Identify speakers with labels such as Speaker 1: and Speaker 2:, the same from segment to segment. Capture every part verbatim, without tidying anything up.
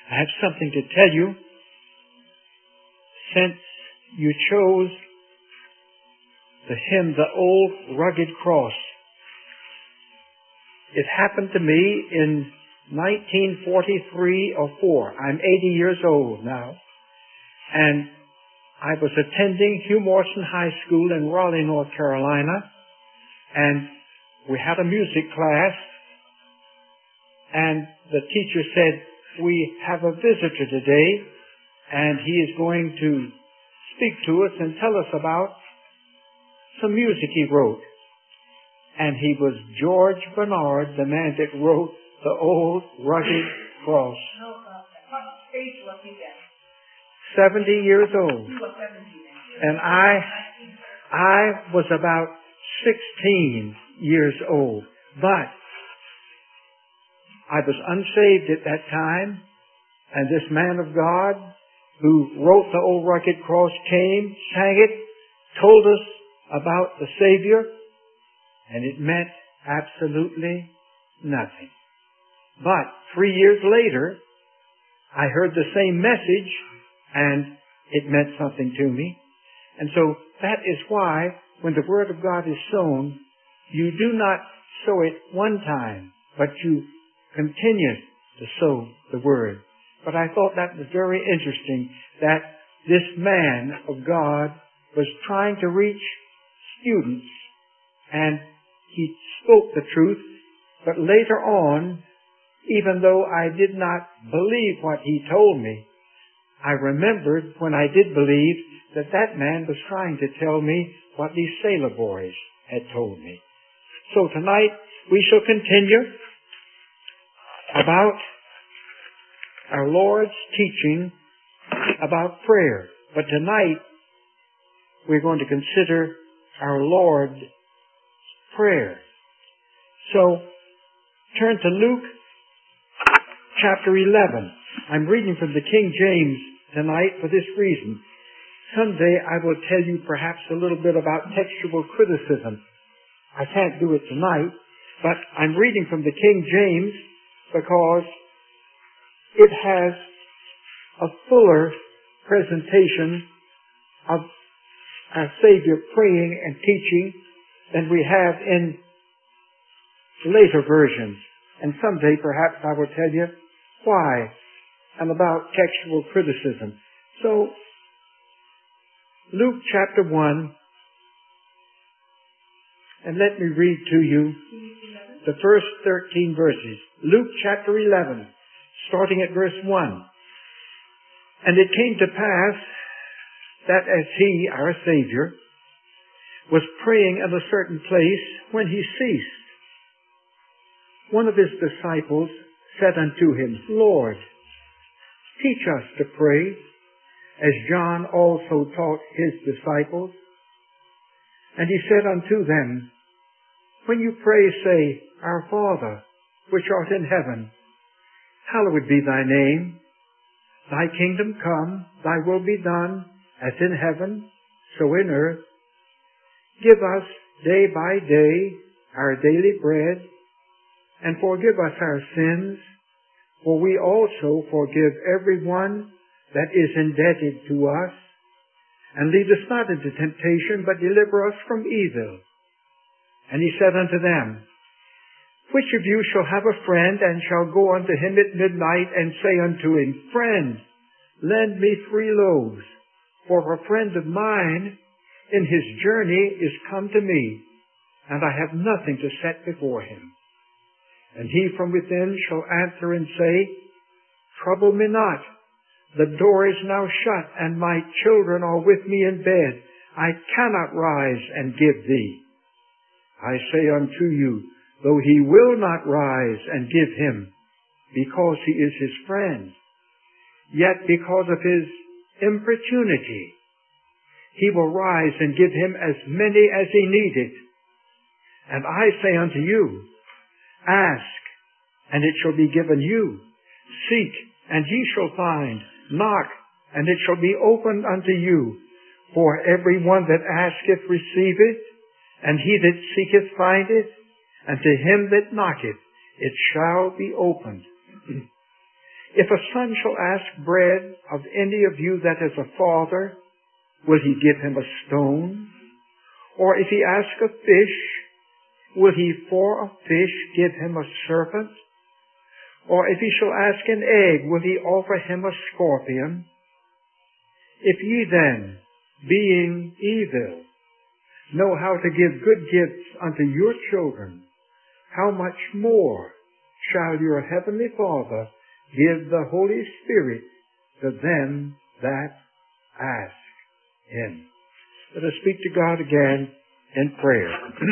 Speaker 1: I have something to tell you. Since you chose the hymn, The Old Rugged Cross, it happened to me in nineteen forty-three or four. I'm eighty years old now. And I was attending Hugh Morrison High School in Raleigh, North Carolina. And we had a music class. And the teacher said, we have a visitor today, and he is going to speak to us and tell us about some music he wrote. And he was George Bernard, the man that wrote The Old Rugged Cross.
Speaker 2: What age was he then?
Speaker 1: Seventy years old.
Speaker 2: He was seventy then.
Speaker 1: And I, I was about sixteen years old. But I was unsaved at that time, and this man of God who wrote The Old Rugged Cross came, sang it, told us about the Savior, and it meant absolutely nothing. But three years later, I heard the same message, and it meant something to me. And so that is why when the Word of God is sown, you do not sow it one time, but you continue to sow the Word. But I thought that was very interesting that this man of God was trying to reach students, and he spoke the truth, but later on, even though I did not believe what he told me, I remembered when I did believe that that man was trying to tell me what these sailor boys had told me. So tonight we shall continue about our Lord's teaching about prayer. But tonight we're going to consider our Lord's Prayer. So turn to Luke chapter eleven. I'm reading from the King James tonight for this reason. Someday I will tell you perhaps a little bit about textual criticism. I can't do it tonight, but I'm reading from the King James because it has a fuller presentation of our Savior praying and teaching than we have in later versions. And someday perhaps I will tell you why and about textual criticism. So, Luke chapter one, and let me read to you the first thirteen verses. Luke chapter eleven, starting at verse one. And it came to pass that as he, our Savior, was praying at a certain place, when he ceased, one of his disciples said unto him, Lord, teach us to pray, as John also taught his disciples. And he said unto them, when you pray, say, Our Father, which art in heaven, hallowed be thy name. Thy kingdom come, thy will be done, as in heaven, so in earth. Give us day by day our daily bread, and forgive us our sins, for we also forgive every one that is indebted to us. And lead us not into temptation, but deliver us from evil. And he said unto them, which of you shall have a friend, and shall go unto him at midnight, and say unto him, Friend, lend me three loaves, for a friend of mine in his journey is come to me, and I have nothing to set before him. And he from within shall answer and say, Trouble me not, the door is now shut, and my children are with me in bed. I cannot rise and give thee. I say unto you, though he will not rise and give him, because he is his friend, yet because of his importunity, he will rise and give him as many as he needeth. And I say unto you, Ask, and it shall be given you. Seek, and ye shall find. Knock, and it shall be opened unto you. For every one that asketh receiveth, and he that seeketh findeth, and to him that knocketh it shall be opened. If a son shall ask bread of any of you that is a father, will he give him a stone? Or if he ask a fish, will he for a fish give him a serpent? Or if he shall ask an egg, will he offer him a scorpion? If ye then, being evil, know how to give good gifts unto your children, how much more shall your heavenly Father give the Holy Spirit to them that ask him? Let us speak to God again in prayer.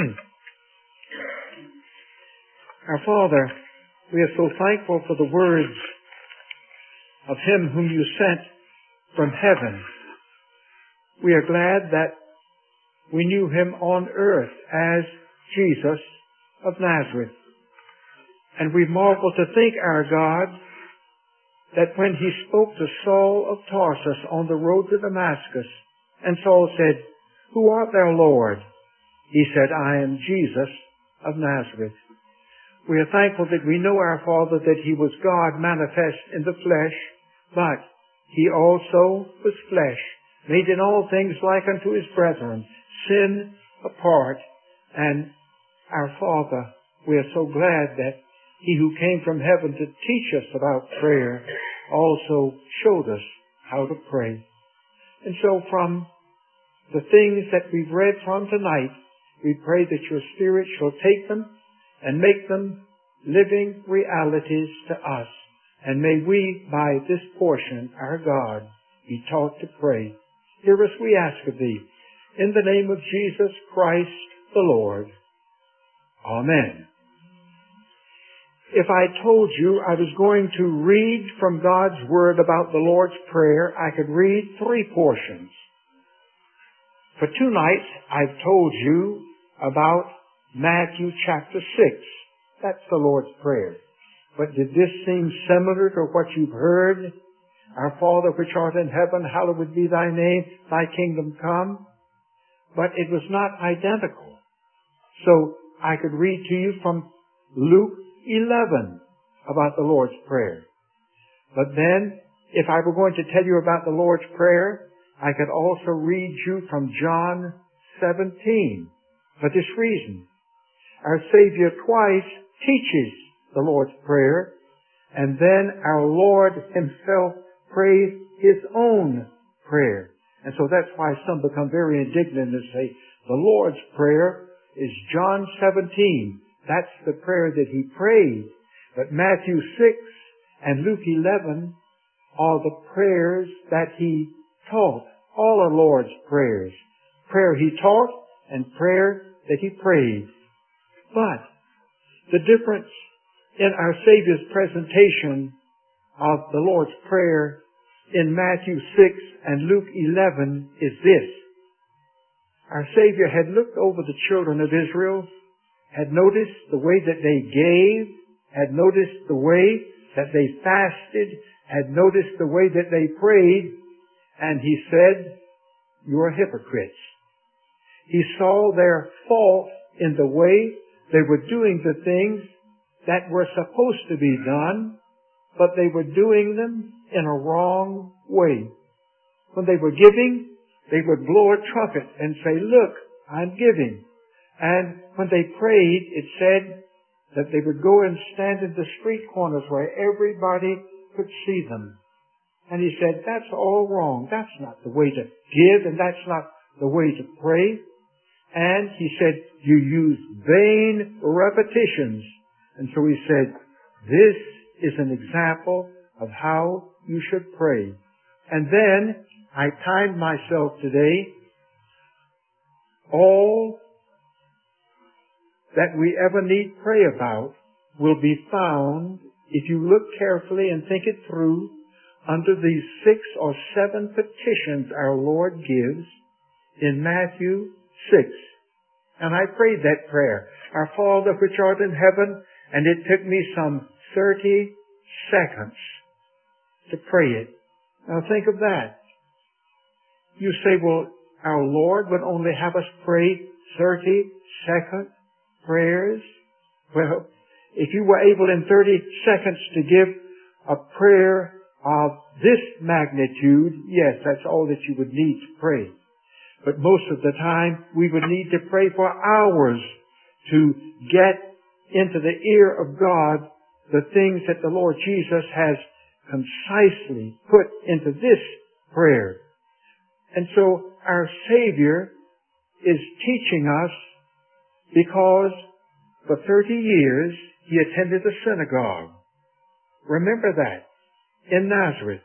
Speaker 1: Our Father, we are so thankful for the words of Him whom you sent from heaven. We are glad that we knew Him on earth as Jesus of Nazareth. And we marvel to think, our God, that when He spoke to Saul of Tarsus on the road to Damascus, and Saul said, "Who art thou, Lord?" He said, "I am Jesus of Nazareth." We are thankful that we know, our Father, that He was God manifest in the flesh, but He also was flesh, made in all things like unto His brethren, sin apart. And our Father, we are so glad that He who came from heaven to teach us about prayer also showed us how to pray. And so from the things that we've read from tonight, we pray that your Spirit shall take them and make them living realities to us. And may we, by this portion, our God, be taught to pray. Hear us, we ask of Thee, in the name of Jesus Christ the Lord. Amen. If I told you I was going to read from God's Word about the Lord's Prayer, I could read three portions. For two nights, I've told you about Matthew chapter six. That's the Lord's Prayer. But did this seem similar to what you've heard? Our Father which art in heaven, hallowed be thy name, thy kingdom come. But it was not identical. So I could read to you from Luke eleven about the Lord's Prayer. But then, if I were going to tell you about the Lord's Prayer, I could also read you from John seventeen. For this reason, our Savior twice teaches the Lord's Prayer, and then our Lord Himself prays His own prayer. And so that's why some become very indignant and say, the Lord's Prayer is John seventeen. That's the prayer that He prayed. But Matthew six and Luke eleven are the prayers that He taught. All are Lord's prayers. Prayer He taught and prayer that He prayed. But the difference in our Savior's presentation of the Lord's Prayer in Matthew six and Luke eleven is this. Our Savior had looked over the children of Israel, had noticed the way that they gave, had noticed the way that they fasted, had noticed the way that they prayed, and He said, "You are hypocrites." He saw their fault in the way they were doing the things that were supposed to be done, but they were doing them in a wrong way. When they were giving, they would blow a trumpet and say, "Look, I'm giving." And when they prayed, it said that they would go and stand in the street corners where everybody could see them. And He said, that's all wrong. That's not the way to give, and that's not the way to pray. And He said, you use vain repetitions. And so He said, this is an example of how you should pray. And then I timed myself today. All that we ever need pray about will be found, if you look carefully and think it through, under these six or seven petitions our Lord gives in Matthew six. And I prayed that prayer, "Our Father which art in heaven," and it took me some thirty seconds to pray it. Now think of that. You say, well, our Lord would only have us pray thirty second prayers. Well, if you were able in thirty seconds to give a prayer of this magnitude, yes, that's all that you would need to pray. But most of the time, we would need to pray for hours to get into the ear of God the things that the Lord Jesus has concisely put into this prayer. And so our Savior is teaching us because for thirty years He attended a synagogue. Remember that. In Nazareth.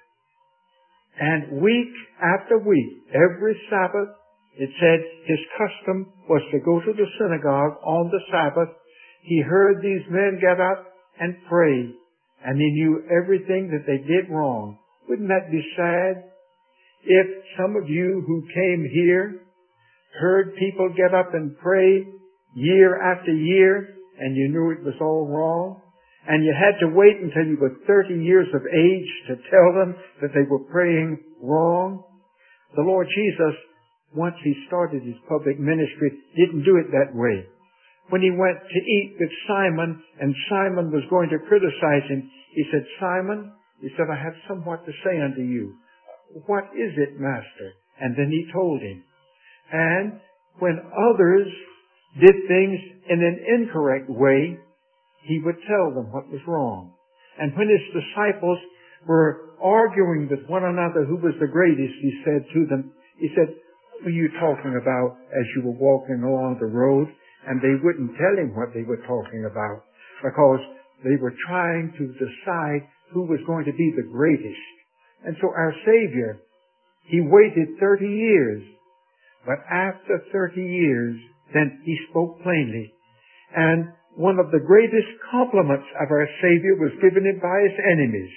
Speaker 1: And week after week, every Sabbath, it said His custom was to go to the synagogue on the Sabbath. He heard these men get up and pray, and He knew everything that they did wrong. Wouldn't that be sad? If some of you who came here heard people get up and pray year after year, and you knew it was all wrong, and you had to wait until you were thirty years of age to tell them that they were praying wrong. The Lord Jesus, once He started His public ministry, didn't do it that way. When He went to eat with Simon, and Simon was going to criticize Him, He said, Simon, He said, I have somewhat to say unto you. What is it, Master? And then He told him. And when others did things in an incorrect way, He would tell them what was wrong. And when His disciples were arguing with one another who was the greatest, He said to them, He said, what were you talking about as you were walking along the road? And they wouldn't tell Him what they were talking about because they were trying to decide who was going to be the greatest. And so our Savior, He waited thirty years. But after thirty years, then He spoke plainly. And one of the greatest compliments of our Savior was given Him by His enemies.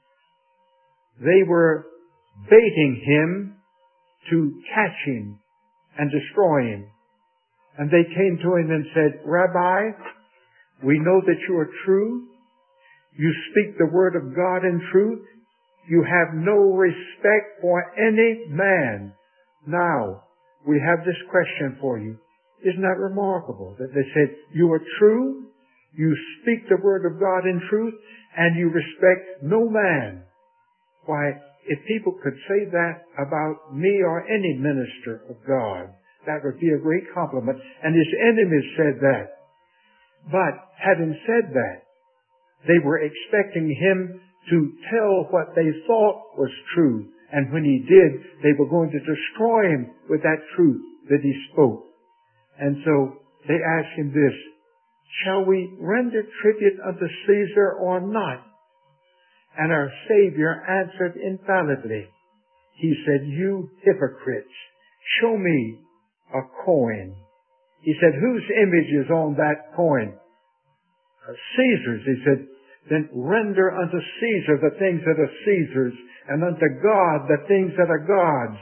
Speaker 1: They were baiting Him to catch Him and destroy Him. And they came to Him and said, Rabbi, we know that you are true. You speak the word of God in truth. You have no respect for any man. Now, we have this question for you. Isn't that remarkable that they said, you are true, you speak the word of God in truth, and you respect no man? Why, if people could say that about me or any minister of God, that would be a great compliment. And His enemies said that. But having said that, they were expecting Him to tell what they thought was true. And when He did, they were going to destroy Him with that truth that He spoke. And so they asked Him this, shall we render tribute unto Caesar or not? And our Savior answered infallibly. He said, you hypocrites, show me a coin. He said, whose image is on that coin? Caesar's. He said, then render unto Caesar the things that are Caesar's, and unto God the things that are God's.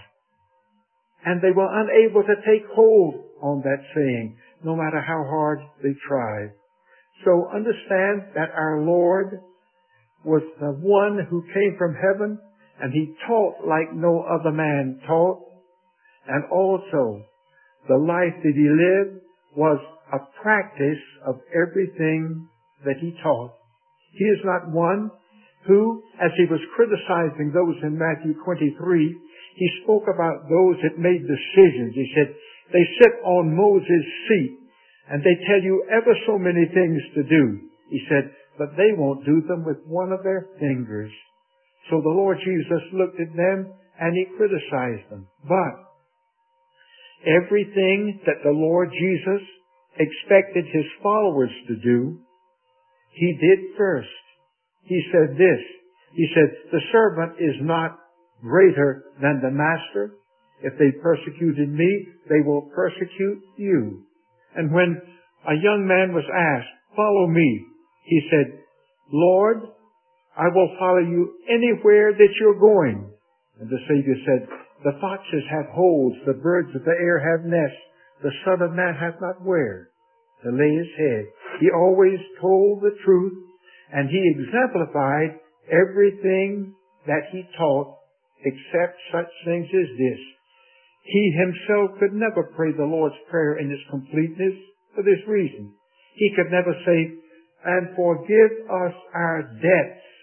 Speaker 1: And they were unable to take hold on that saying, no matter how hard they tried. So understand that our Lord was the one who came from heaven, and He taught like no other man taught. And also, the life that He lived was a practice of everything that He taught. He is not one who, as He was criticizing those in Matthew twenty-three, He spoke about those that made decisions. He said, they sit on Moses' seat and they tell you ever so many things to do. He said, but they won't do them with one of their fingers. So the Lord Jesus looked at them and He criticized them. But everything that the Lord Jesus expected His followers to do, He did first. He said this. He said, the servant is not greater than the master. If they persecuted me, they will persecute you. And when a young man was asked, follow me, he said, Lord, I will follow you anywhere that you're going. And the Savior said, the foxes have holes, the birds of the air have nests, the Son of Man hath not where to lay His head. He always told the truth, and He exemplified everything that He taught, except such things as this. He Himself could never pray the Lord's Prayer in its completeness for this reason. He could never say, and forgive us our debts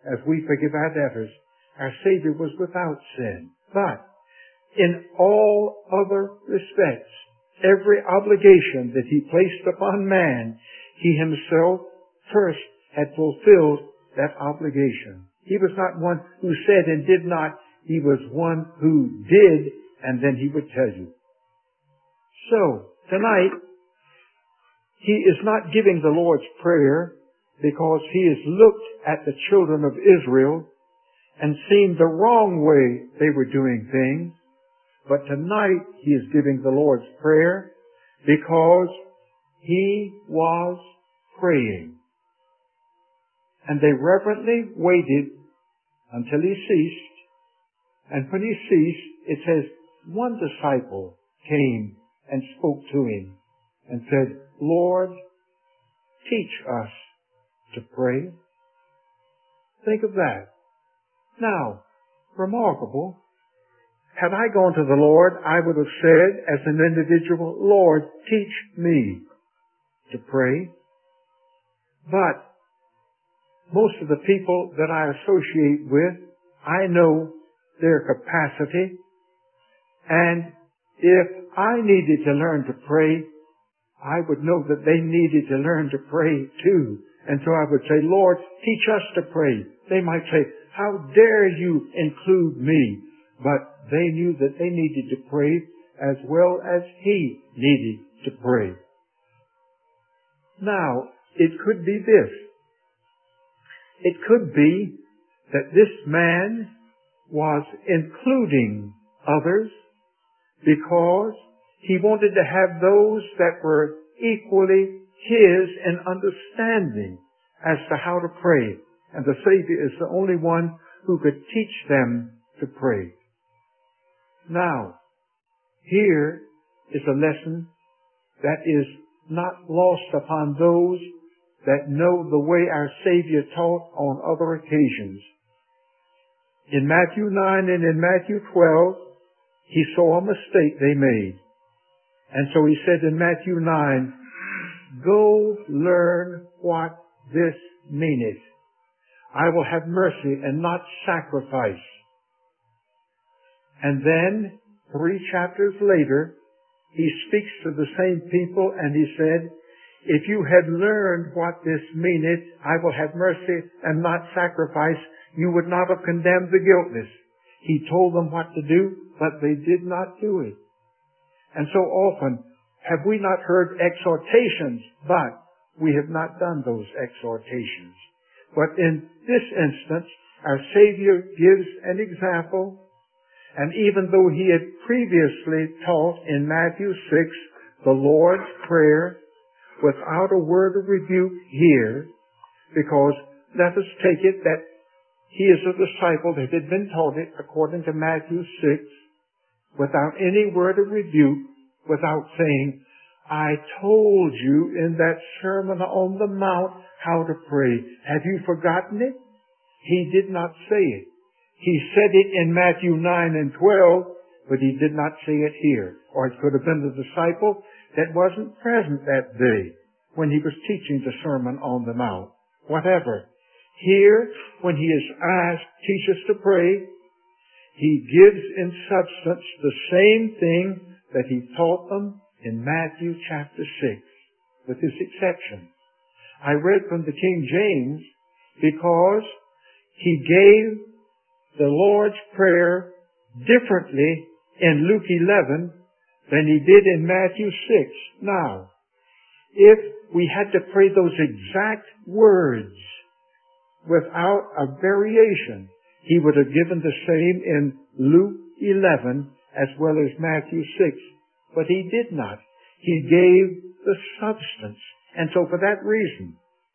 Speaker 1: as we forgive our debtors. Our Savior was without sin. But in all other respects, every obligation that He placed upon man, He Himself first had fulfilled that obligation. He was not one who said and did not. He was one who did, and then He would tell you. So, tonight, He is not giving the Lord's Prayer because He has looked at the children of Israel and seen the wrong way they were doing things. But tonight, He is giving the Lord's Prayer because He was praying. And they reverently waited until He ceased. And when He ceased, it says, one disciple came and spoke to Him and said, Lord, teach us to pray. Think of that. Now, remarkable. Had I gone to the Lord, I would have said as an individual, Lord, teach me to pray. But most of the people that I associate with, I know their capacity. And if I needed to learn to pray, I would know that they needed to learn to pray too. And so I would say, Lord, teach us to pray. They might say, how dare you include me? But they knew that they needed to pray as well as He needed to pray. Now, it could be this. It could be that this man was including others because he wanted to have those that were equally his in understanding as to how to pray. And the Savior is the only one who could teach them to pray. Now, here is a lesson that is not lost upon those that know the way our Savior taught on other occasions. In Matthew nine and in Matthew twelve, He saw a mistake they made. And so He said in Matthew nine, go learn what this meaneth. I will have mercy and not sacrifice. And then, three chapters later, He speaks to the same people and He said, if you had learned what this meaneth, I will have mercy and not sacrifice, you would not have condemned the guiltless. He told them what to do, but they did not do it. And so often have we not heard exhortations, but we have not done those exhortations. But in this instance, our Savior gives an example, and even though He had previously taught in Matthew six the Lord's Prayer without a word of rebuke here, because let us take it that He is a disciple that had been taught it according to Matthew six without any word of rebuke, without saying, I told you in that Sermon on the Mount how to pray. Have you forgotten it? He did not say it. He said it in Matthew nine and twelve, but He did not say it here. Or it could have been the disciple that wasn't present that day when He was teaching the Sermon on the Mount. Whatever. Here, when He is asked, teach us to pray, He gives in substance the same thing that He taught them in Matthew chapter six, with this exception. I read from the King James because He gave the Lord's Prayer differently in Luke eleven than He did in Matthew six. Now, if we had to pray those exact words without a variation, He would have given the same in Luke eleven as well as Matthew six. But He did not. He gave the substance. And so for that reason,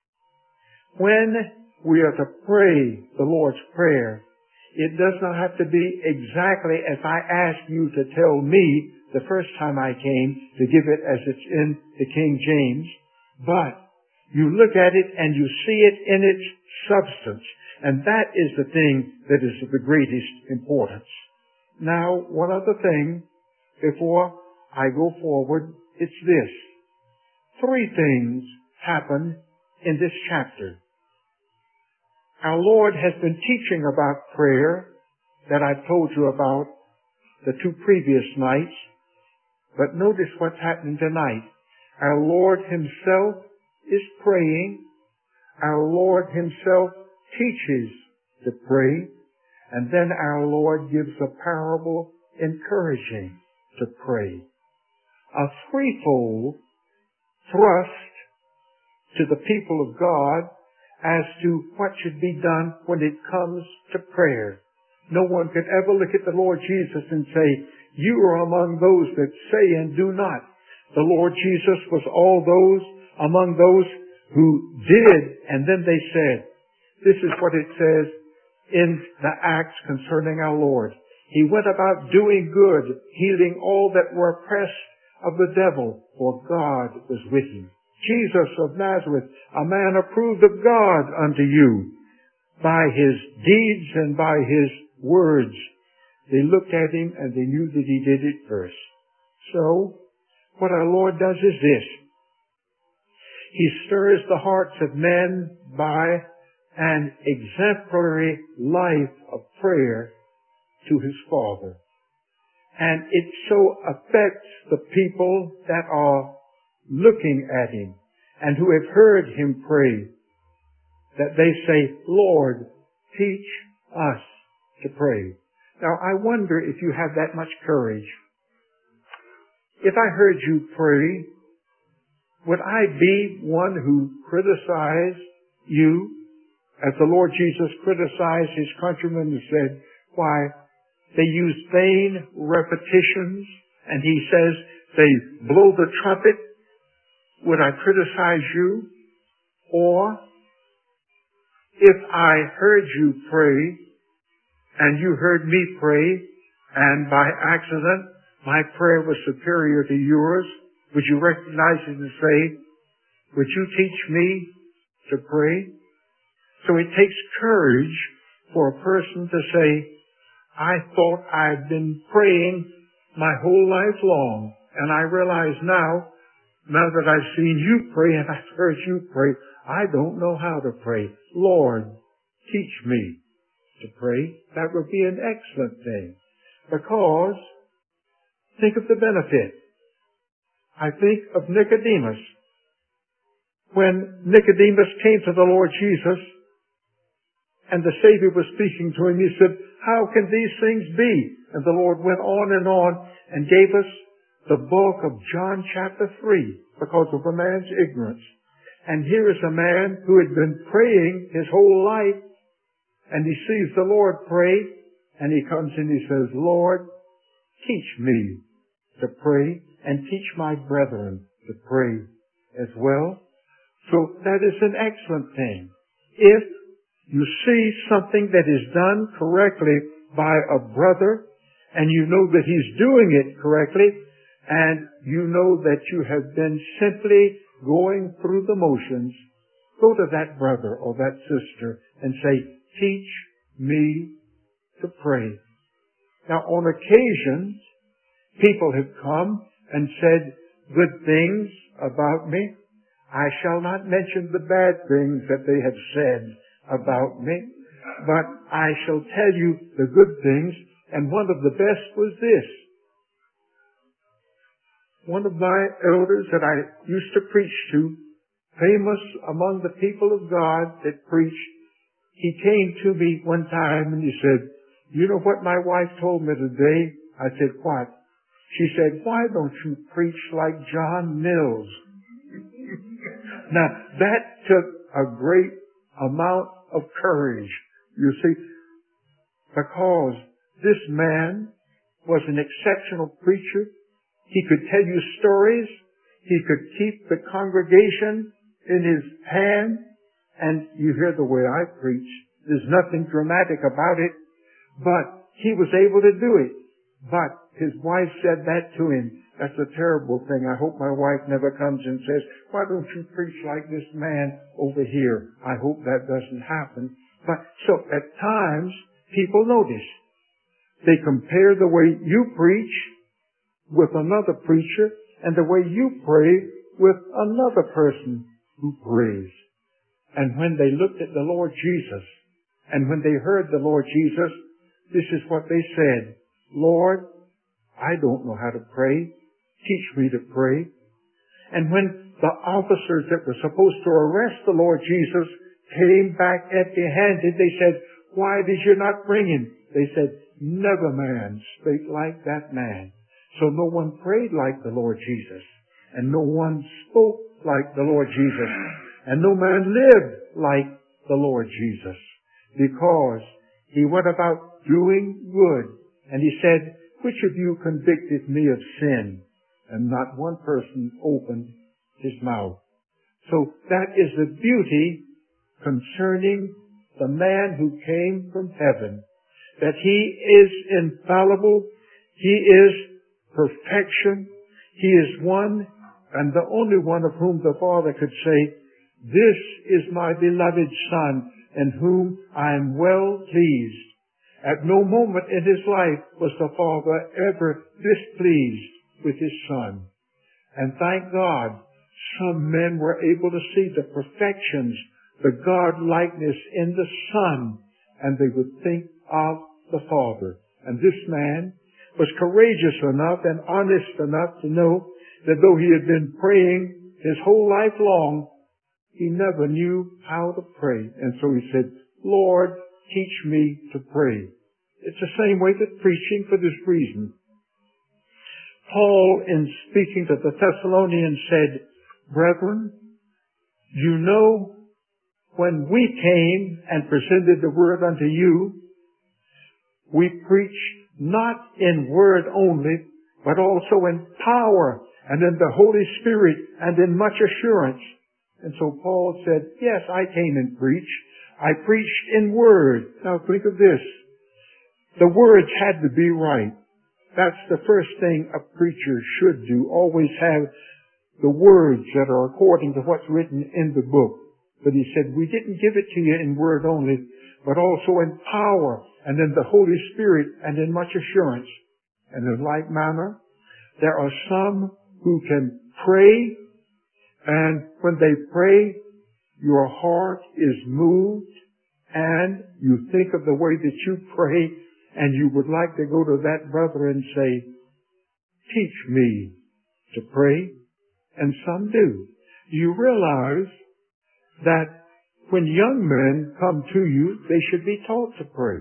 Speaker 1: when we are to pray the Lord's Prayer, it does not have to be exactly as I asked you to tell me the first time I came to give it as it's in the King James, but you look at it and you see it in its substance. And that is the thing that is of the greatest importance. Now, one other thing before I go forward, it's this. Three things happen in this chapter. Our Lord has been teaching about prayer that I've told you about the two previous nights. But notice what's happening tonight. Our Lord Himself is praying. Our Lord Himself teaches to pray. And then our Lord gives a parable encouraging to pray. A threefold thrust to the people of God as to what should be done when it comes to prayer. No one could ever look at the Lord Jesus and say, you are among those that say and do not. The Lord Jesus was all those, among those who did, and then they said. This is what it says in the Acts concerning our Lord. He went about doing good, healing all that were oppressed of the devil, for God was with him. Jesus of Nazareth, a man approved of God unto you by His deeds and by His words. They looked at Him and they knew that He did it first. So, what our Lord does is this. He stirs the hearts of men by an exemplary life of prayer to His Father. And it so affects the people that are looking at Him and who have heard Him pray that they say, Lord, teach us to pray. Now, I wonder if you have that much courage. If I heard you pray, would I be one who criticized you as the Lord Jesus criticized His countrymen and said, why, they use vain repetitions, and He says they blow the trumpet? Would I criticize you? Or, if I heard you pray, and you heard me pray, and by accident my prayer was superior to yours, would you recognize it and say, would you teach me to pray? So it takes courage for a person to say, I thought I'd been praying my whole life long, and I realize now, now that I've seen you pray and I've heard you pray, I don't know how to pray. Lord, teach me to pray. That would be an excellent thing. Because, think of the benefit. I think of Nicodemus. When Nicodemus came to the Lord Jesus, and the Savior was speaking to him, he said, how can these things be? And the Lord went on and on and gave us the book of John chapter three because of the man's ignorance. And here is a man who had been praying his whole life, and he sees the Lord pray, and he comes and he says, Lord, teach me to pray and teach my brethren to pray as well. So that is an excellent thing. If you see something that is done correctly by a brother, and you know that he's doing it correctly, and you know that you have been simply going through the motions, go to that brother or that sister and say, teach me to pray. Now, on occasions, people have come and said good things about me. I shall not mention the bad things that they have said about me, but I shall tell you the good things, and one of the best was this. One of my elders that I used to preach to, famous among the people of God that preached, he came to me one time and he said, you know what my wife told me today? I said, what? She said, why don't you preach like John Mills? Now, that took a great amount of courage, you see, because this man was an exceptional preacher. He could tell you stories. He could keep the congregation in his hand. And you hear the way I preach. There's nothing dramatic about it. But he was able to do it. But his wife said that to him. That's a terrible thing. I hope my wife never comes and says, why don't you preach like this man over here? I hope that doesn't happen. But so at times, people notice. They compare the way you preach with another preacher and the way you pray with another person who prays. And when they looked at the Lord Jesus And when they heard the Lord Jesus, this is what they said. Lord, I don't know how to pray. Teach me to pray. And when the officers that were supposed to arrest the Lord Jesus came back empty-handed, they said, why did you not bring him? They said, never man spake like that man. So no one prayed like the Lord Jesus. And no one spoke like the Lord Jesus. And no man lived like the Lord Jesus. Because he went about doing good. And he said, which of you convicted me of sin? And not one person opened his mouth. So that is the beauty concerning the man who came from heaven. That he is infallible. He is perfection. He is one and the only one of whom the Father could say, this is my beloved Son, in whom I am well pleased. At no moment in his life was the Father ever displeased with his Son. And thank God, some men were able to see the perfections, the God-likeness in the Son, and they would think of the Father. And this man was courageous enough and honest enough to know that though he had been praying his whole life long, he never knew how to pray. And so he said, Lord, teach me to pray. It's the same way with preaching for this reason. Paul, in speaking to the Thessalonians, said, brethren, you know, when we came and presented the word unto you, we preached not in word only, but also in power and in the Holy Spirit and in much assurance. And so Paul said, yes, I came and preached. I preached in word. Now think of this. The words had to be right. That's the first thing a preacher should do. Always have the words that are according to what's written in the book. But he said, we didn't give it to you in word only, but also in power and in the Holy Spirit and in much assurance. And in like manner, there are some who can pray, and when they pray, your heart is moved, and you think of the way that you pray, and you would like to go to that brother and say, teach me to pray. And some do. You realize that when young men come to you, they should be taught to pray.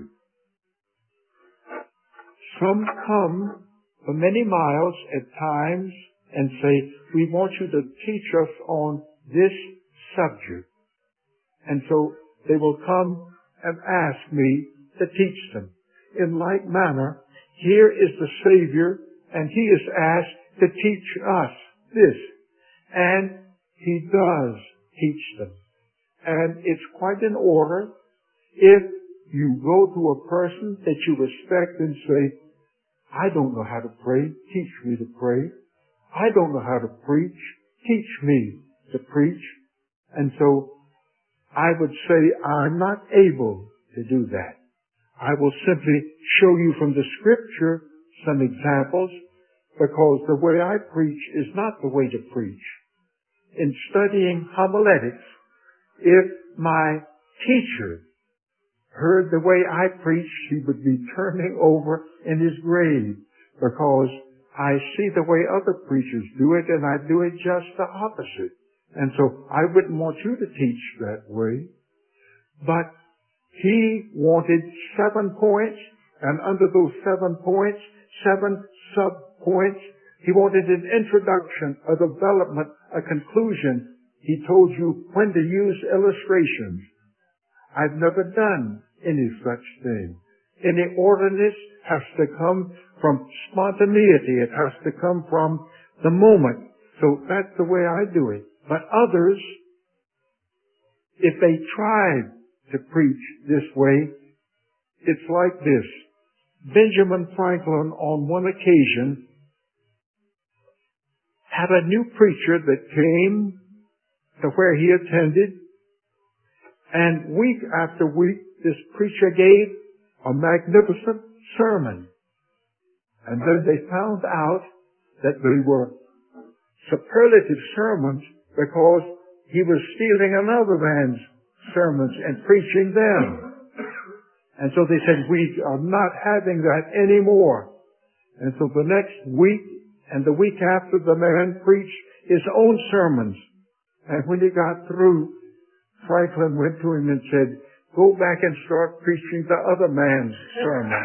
Speaker 1: Some come for many miles at times and say, we want you to teach us on this subject. And so they will come and ask me to teach them. In like manner, here is the Savior, and he is asked to teach us this. And he does teach them. And it's quite in order if you go to a person that you respect and say, I don't know how to pray, teach me to pray. I don't know how to preach, teach me to preach. And so I would say I'm not able to do that. I will simply show you from the Scripture some examples, because the way I preach is not the way to preach. In studying homiletics, if my teacher heard the way I preached, he would be turning over in his grave, because I see the way other preachers do it, and I do it just the opposite. And so I wouldn't want you to teach that way. But he wanted seven points, and under those seven points, seven sub-points, he wanted an introduction, a development, a conclusion. He told you when to use illustrations. I've never done any such thing. Any orderliness has to come from spontaneity. It has to come from the moment. So that's the way I do it. But others, if they tried to preach this way, it's like this. Benjamin Franklin, on one occasion, had a new preacher that came to where he attended, and week after week, this preacher gave a magnificent sermon. And then they found out that they were superlative sermons because he was stealing another man's sermons and preaching them. And so they said, we are not having that anymore. And so the next week and the week after, the man preached his own sermons. And when he got through, Franklin went to him and said, go back and start preaching the other man's sermon.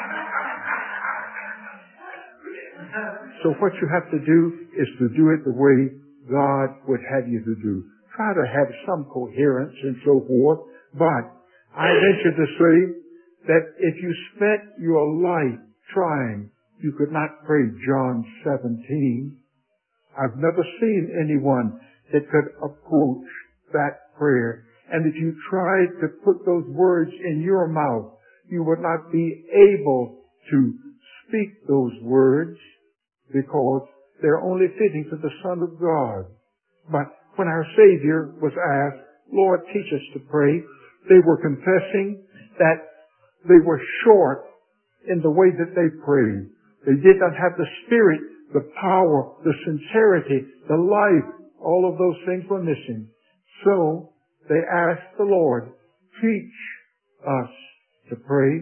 Speaker 1: So what you have to do is to do it the way God would have you to do. Try to have some coherence and so forth. But I venture to say that if you spent your life trying, you could not pray John seventeen. I've never seen anyone that could approach that prayer. And if you tried to put those words in your mouth, you would not be able to speak those words because they're only fitting to the Son of God. But when our Savior was asked, Lord, teach us to pray, they were confessing that they were short in the way that they prayed. They did not have the Spirit, the power, the sincerity, the life. All of those things were missing. So they asked the Lord, teach us to pray,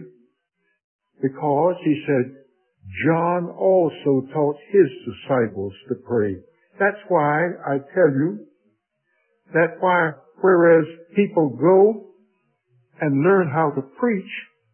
Speaker 1: because he said, John also taught his disciples to pray. That's why I tell you that why, whereas people go and learn how to preach,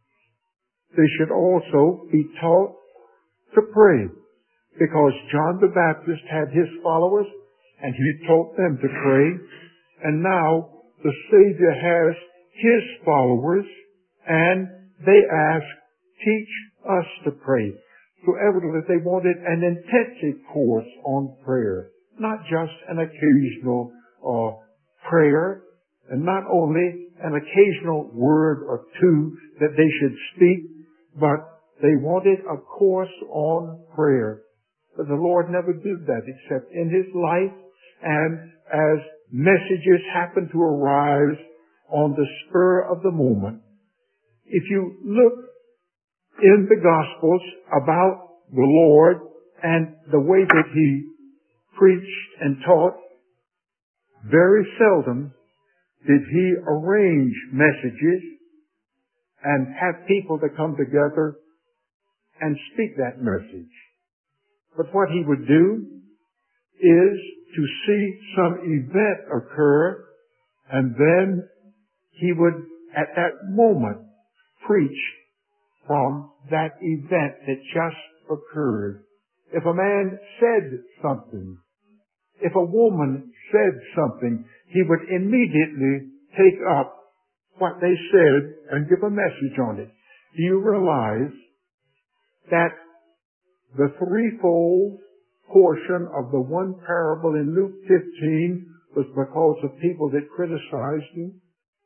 Speaker 1: they should also be taught to pray. Because John the Baptist had his followers and he taught them to pray. And now the Savior has his followers and they ask, teach us to pray. So evidently they wanted an intensive course on prayer, not just an occasional uh, prayer, and not only an occasional word or two that they should speak, but they wanted a course on prayer. But the Lord never did that except in His life, and as messages happen to arise on the spur of the moment. If you look in the Gospels about the Lord and the way that He preached and taught, very seldom did He arrange messages and have people to come together and speak that message. But what He would do is to see some event occur, and then He would, at that moment, preach from that event that just occurred. If a man said something, if a woman said something, he would immediately take up what they said and give a message on it. Do you realize that the threefold portion of the one parable in Luke fifteen was because of people that criticized Him?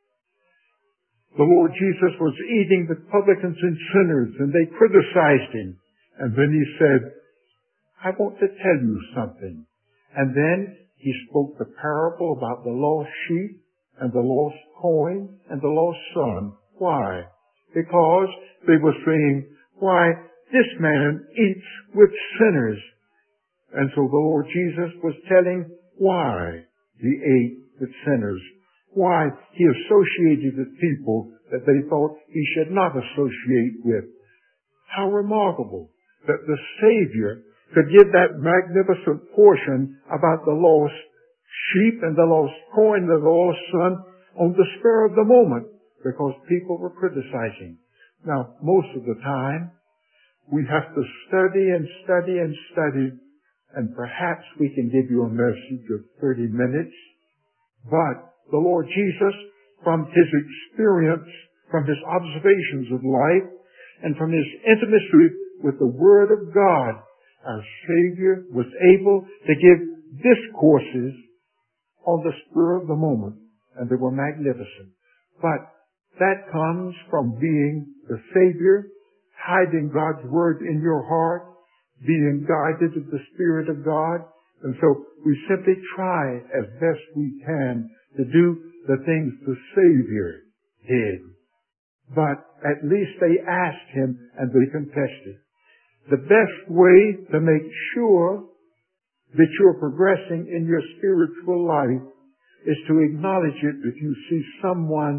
Speaker 1: The Lord Jesus was eating with publicans and sinners, and they criticized Him. And then He said, I want to tell you something. And then He spoke the parable about the lost sheep and the lost coin and the lost son. Why? Because they were saying, why, this man eats with sinners. And so the Lord Jesus was telling why He ate with sinners. Why He associated with people that they thought He should not associate with. How remarkable that the Savior could give that magnificent portion about the lost sheep and the lost coin and the lost son on the spur of the moment because people were criticizing. Now, most of the time, we have to study and study and study, and perhaps we can give you a message of thirty minutes, but the Lord Jesus, from His experience, from His observations of life, and from His intimacy with the Word of God, our Savior was able to give discourses on the spur of the moment, and they were magnificent. But that comes from being the Savior, hiding God's Word in your heart, being guided of the Spirit of God. And so we simply try as best we can to do the things the Savior did. But at least they asked Him and they confessed it. The best way to make sure that you're progressing in your spiritual life is to acknowledge it if you see someone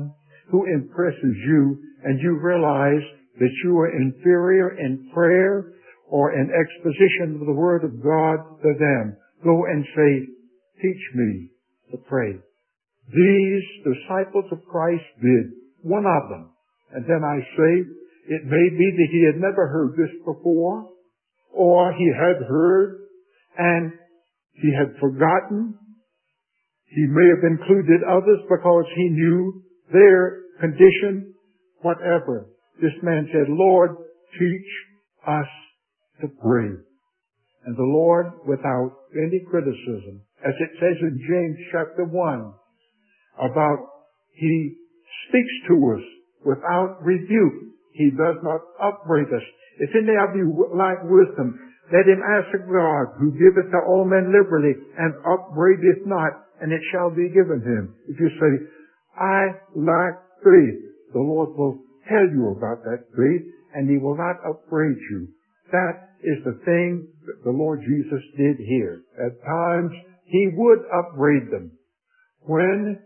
Speaker 3: who impresses you and you realize that you are inferior in prayer or in exposition of the Word of God to them, go and say, teach me to pray. These disciples of Christ did, one of them. And then I say, it may be that he had never heard this before, or he had heard and he had forgotten. He may have included others because he knew their condition, whatever. This man said, Lord, teach us to pray. And the Lord, without any criticism, as it says in James chapter one, about he speaks to us without rebuke. He does not upbraid us. If any of you lack wisdom, let him ask of God, who giveth to all men liberally, and upbraideth not, and it shall be given him. If you say, I lack faith, the Lord will tell you about that faith, and he will not upbraid you. That is the thing that the Lord Jesus did here. At times, he would upbraid them. When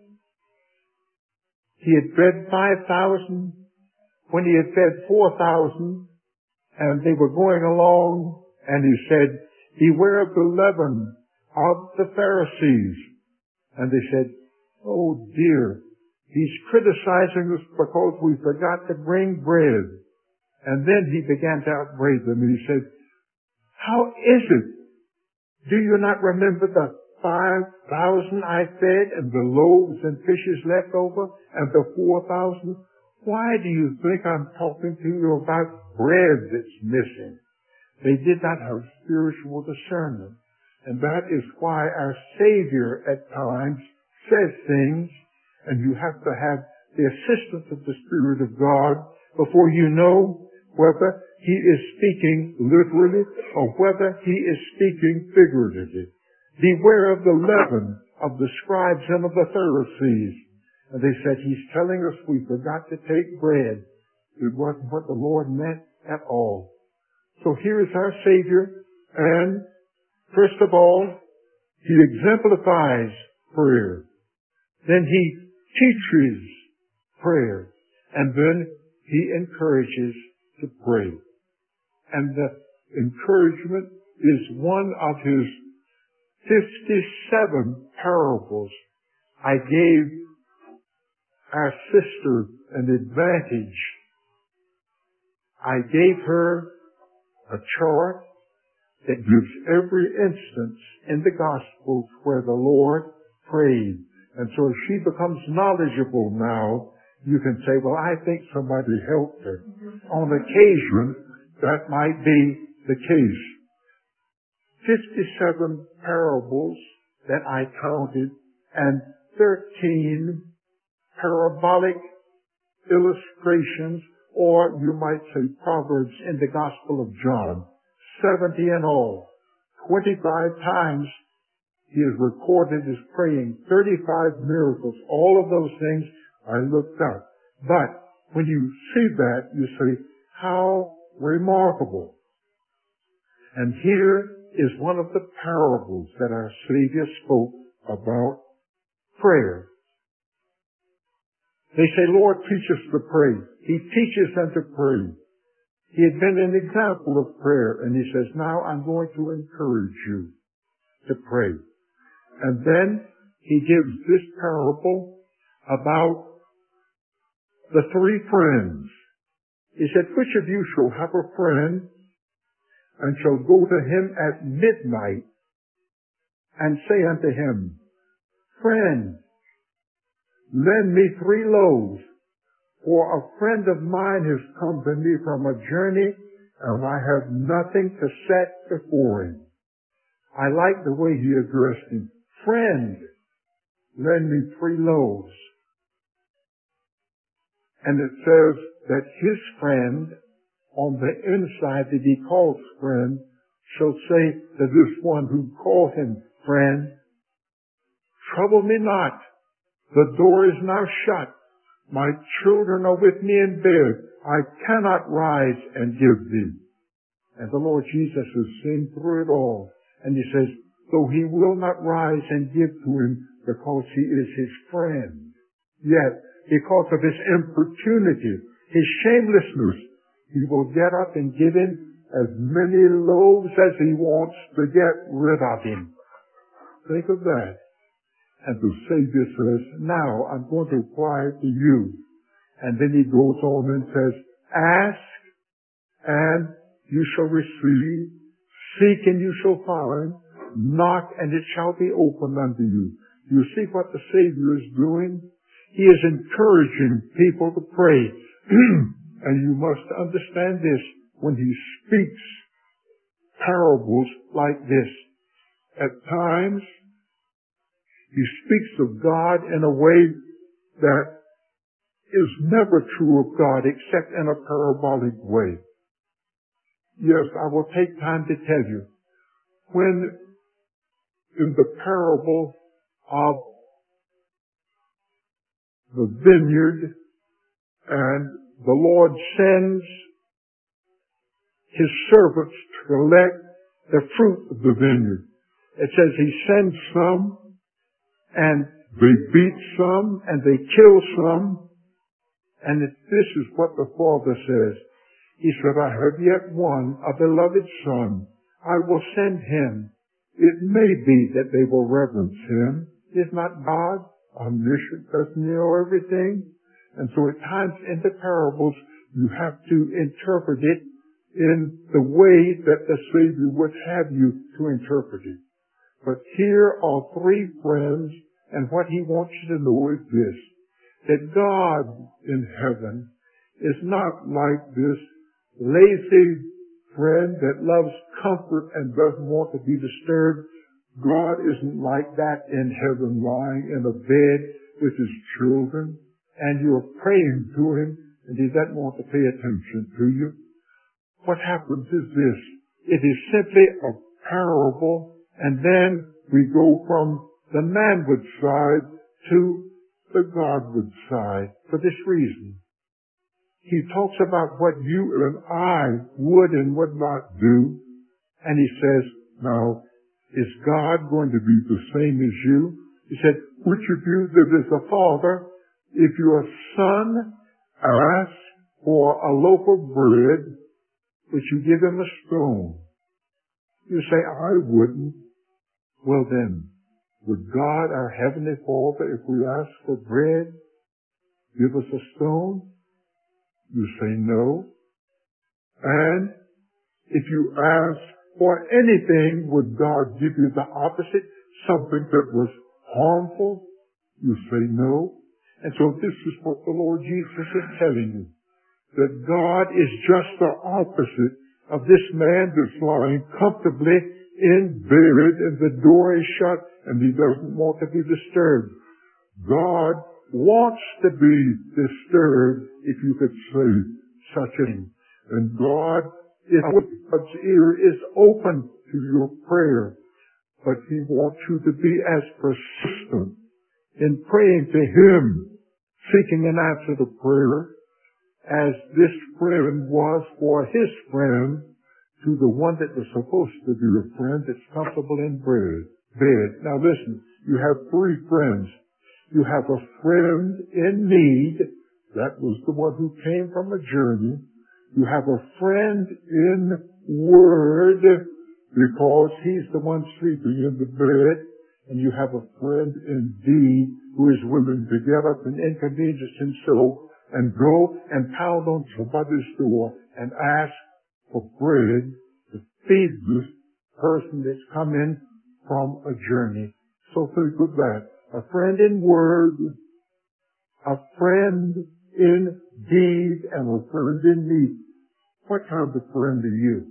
Speaker 3: he had fed five thousand, when he had fed four thousand, and they were going along, and he said, beware of the leaven of the Pharisees. And they said, oh dear, he's criticizing us because we forgot to bring bread. And then he began to upbraid them, and he said, how is it? Do you not remember the five thousand I fed, and the loaves and fishes left over, and the four thousand? Why do you think I'm talking to you about bread that's missing? They did not have spiritual discernment. And that is why our Savior at times says things, and you have to have the assistance of the Spirit of God before you know whether he is speaking literally or whether he is speaking figuratively. Beware of the leaven of the scribes and of the Pharisees. And they said, he's telling us we forgot to take bread. It wasn't what the Lord meant at all. So here is our Savior, and first of all, he exemplifies prayer. Then he teaches prayer. And then he encourages to pray. And the encouragement is one of his fifty-seven parables. I gave our sister an advantage. I gave her a chart that gives every instance in the Gospels where the Lord prayed. And so if she becomes knowledgeable now, you can say, well, I think somebody helped her. On occasion, that might be the case. fifty-seven parables that I counted, and thirteen parabolic illustrations, or you might say proverbs in the Gospel of John. seventy in all. twenty-five times he is recorded as praying. thirty-five miracles. All of those things I looked up. But when you see that, you say, how remarkable. And here is one of the parables that our Savior spoke about prayer. They say, Lord, teach us to pray. He teaches them to pray. He had been an example of prayer, and he says, now I'm going to encourage you to pray. And then he gives this parable about the three friends. He said, which of you shall have a friend and shall go to him at midnight and say unto him, friend, lend me three loaves, for a friend of mine has come to me from a journey, and I have nothing to set before him. I like the way he addressed him. Friend, lend me three loaves. And it says that his friend, on the inside that he calls friend, shall say to this one who called him friend, trouble me not. The door is now shut. My children are with me in bed. I cannot rise and give thee. And the Lord Jesus has seen through it all. And he says, though he will not rise and give to him because he is his friend, yet because of his importunity, his shamelessness, he will get up and give him as many loaves as he wants to get rid of him. Think of that. And the Savior says, now I'm going to apply it to you. And then he goes on and says, ask and you shall receive, seek and you shall find, knock and it shall be opened unto you. You see what the Savior is doing? He is encouraging people to pray. And you must understand this. When he speaks parables like this, at times he speaks of God in a way that is never true of God except in a parabolic way. Yes, I will take time to tell you. When in the parable of the vineyard and the Lord sends his servants to collect the fruit of the vineyard. It says he sends some, and they beat some, and they kill some. And it, this is what the Father says. He said, I have yet one, a beloved son. I will send him. It may be that they will reverence him. Is not God omniscient? Doesn't he know everything? And so at times in the parables, you have to interpret it in the way that the Savior would have you to interpret it. But here are three friends, and what he wants you to know is this, that God in heaven is not like this lazy friend that loves comfort and doesn't want to be disturbed. God isn't like that in heaven, lying in a bed with his children, and you're praying to him, and he doesn't want to pay attention to you. What happens is this. It is simply a parable, and then we go from the manward side to the Godward side for this reason. He talks about what you and I would and would not do, and he says, now, is God going to be the same as you? He said, which of you that is a father, if your son asks for a loaf of bread, would you give him a stone? You say, I wouldn't. Well then, would God, our Heavenly Father, if we ask for bread, give us a stone? You say no. And if you ask for anything, would God give you the opposite? Something that was harmful? You say no. And so this is what the Lord Jesus is telling you. That God is just the opposite of this man that's lying comfortably in bed and the door is shut and he doesn't want to be disturbed. God wants to be disturbed, if you could say such a thing. And God, is, God's ear is open to your prayer, but he wants you to be as persistent in praying to him, seeking an answer to prayer, as this friend was for his friend to the one that was supposed to be a friend that's comfortable in bed. Now listen, you have three friends. You have a friend in need. That was the one who came from a journey. You have a friend in word because he's the one sleeping in the bed. And you have a friend in deed who is willing to get up and inconvenience himself and go and pound on somebody's door and ask for bread to feed this person that's come in from a journey. So think of that. A friend in word, a friend in deed, and a friend in need. What kind of friend are you?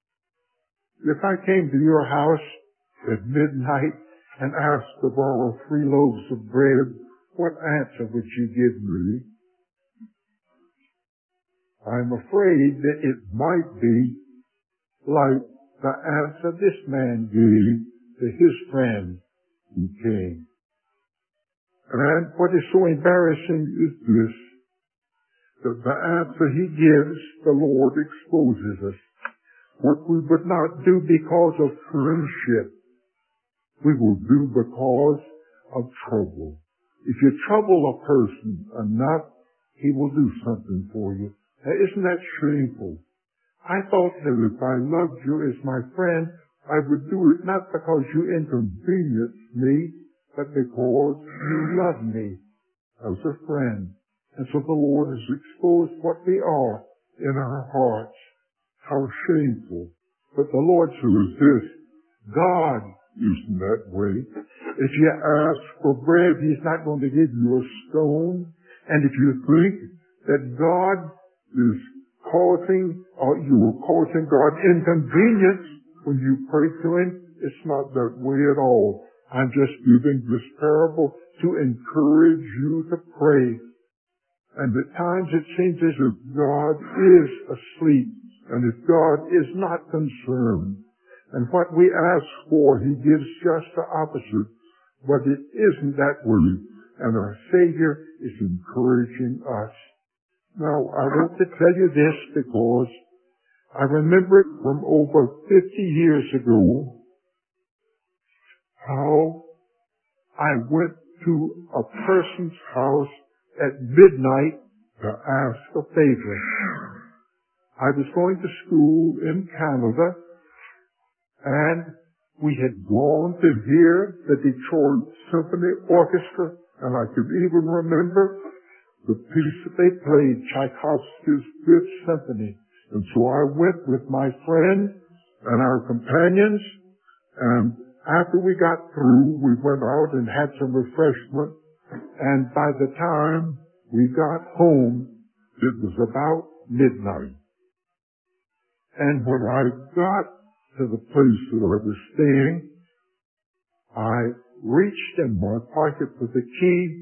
Speaker 3: If I came to your house at midnight and asked to borrow three loaves of bread, what answer would you give me? I'm afraid that it might be like the answer this man gave to his friend who came. And what is so embarrassing is this, that the answer he gives, the Lord exposes us. What we would not do because of friendship, we will do because of trouble. If you trouble a person enough, he will do something for you. Now, isn't that shameful? I thought that if I loved you as my friend, I would do it not because you inconvenienced me, but because you loved me as a friend. And so the Lord has exposed what we are in our hearts. How shameful. But the Lord says this, God isn't that way. If you ask for bread, He's not going to give you a stone. And if you think that God is causing, or you are causing God inconvenience when you pray to Him, it's not that way at all. I'm just using this parable to encourage you to pray. And at times it seems as if God is asleep, and if God is not concerned. And what we ask for, He gives just the opposite. But it isn't that way. And our Savior is encouraging us. Now, I want to tell you this because I remember it from over fifty years ago how I went to a person's house at midnight to ask a favor. I was going to school in Canada, and we had gone to hear the Detroit Symphony Orchestra, and I could even remember the piece that they played, Tchaikovsky's Fifth Symphony. And so I went with my friend and our companions, and after we got through, we went out and had some refreshment, and by the time we got home, it was about midnight. And when I got to the place that I was staying, I reached in my pocket for the key,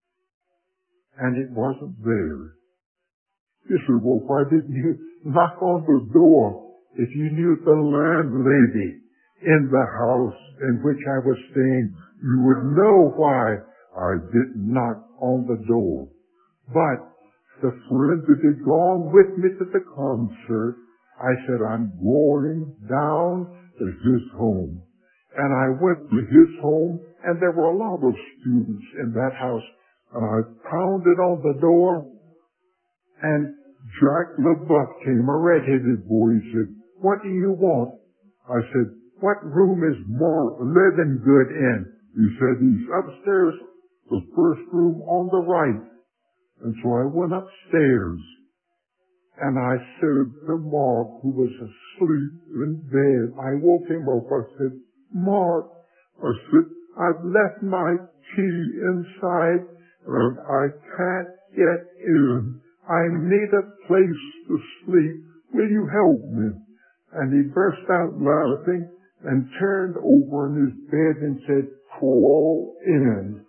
Speaker 3: and it wasn't there. You said, well, why didn't you knock on the door? If you knew the landlady in the house in which I was staying, you would know why I didn't knock on the door. But the friend that had gone with me to the concert, I said, I'm going down to his home. And I went to his home, and there were a lot of students in that house. And I pounded on the door, and Jack LaBeouf came, a red-headed boy. He said, what do you want? I said, what room is Mark Levengood in? He said, he's upstairs, the first room on the right. And so I went upstairs, and I said to Mark, who was asleep in bed, I woke him up. I said, Mark, I said, I've left my key inside, and I can't get in. I need a place to sleep. Will you help me? And he burst out laughing and turned over in his bed and said, crawl in.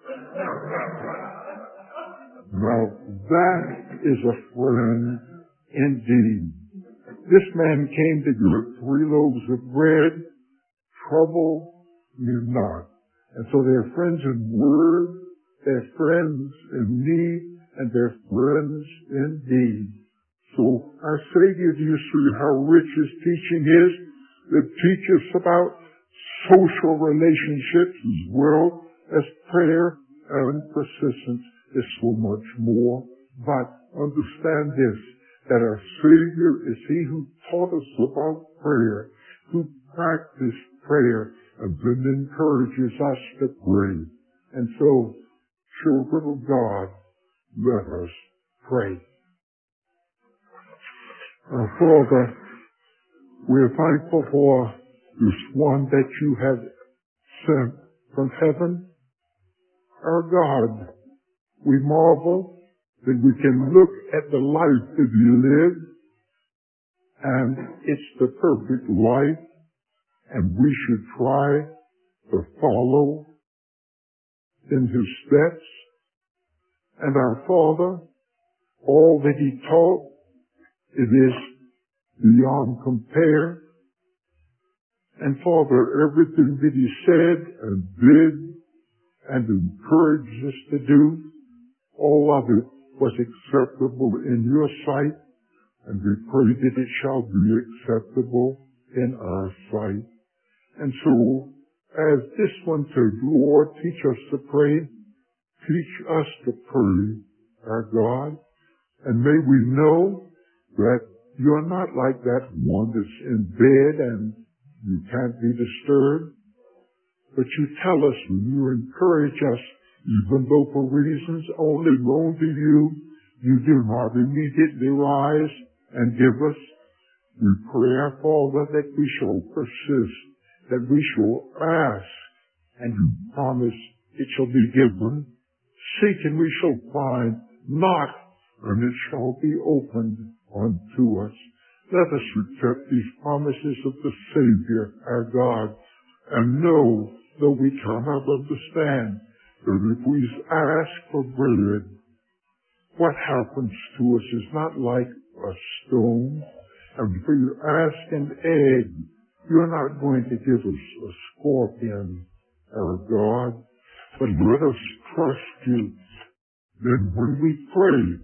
Speaker 3: Now, that is a friend indeed. This man came to give three loaves of bread. Trouble me not. And so they're friends in word, they're friends in need, and they're friends indeed. So our Savior, do you see how rich His teaching is? It teaches about social relationships as well as prayer and persistence is so much more. But understand this, that our Savior is He who taught us about prayer, who practiced prayer, and then encourages us to pray. And so, children of God, let us pray. Our Father, we are thankful for this one that you have sent from heaven. Our God, we marvel that we can look at the life that you lived, and it's the perfect life, and we should try to follow in His steps. And our Father, all that He taught, it is beyond compare. And Father, everything that He said and did and encouraged us to do, all of it was acceptable in your sight, and we pray that it shall be acceptable in our sight. And so, as this one said, Lord, teach us to pray, Teach us to pray, our God, and may we know that you're not like that one that's in bed and you can't be disturbed, but you tell us and you encourage us, even though for reasons only known to you, you do not immediately rise and give us. We pray, our Father, that we shall persist, that we shall ask, and you promise it shall be given. Seek and we shall find. Knock and it shall be opened unto us. Let us accept these promises of the Savior, our God, and know, though we cannot understand, that if we ask for bread, what happens to us is not like a stone. And if you ask an egg, you're not going to give us a scorpion, our God, but let us trust you. Then when we pray,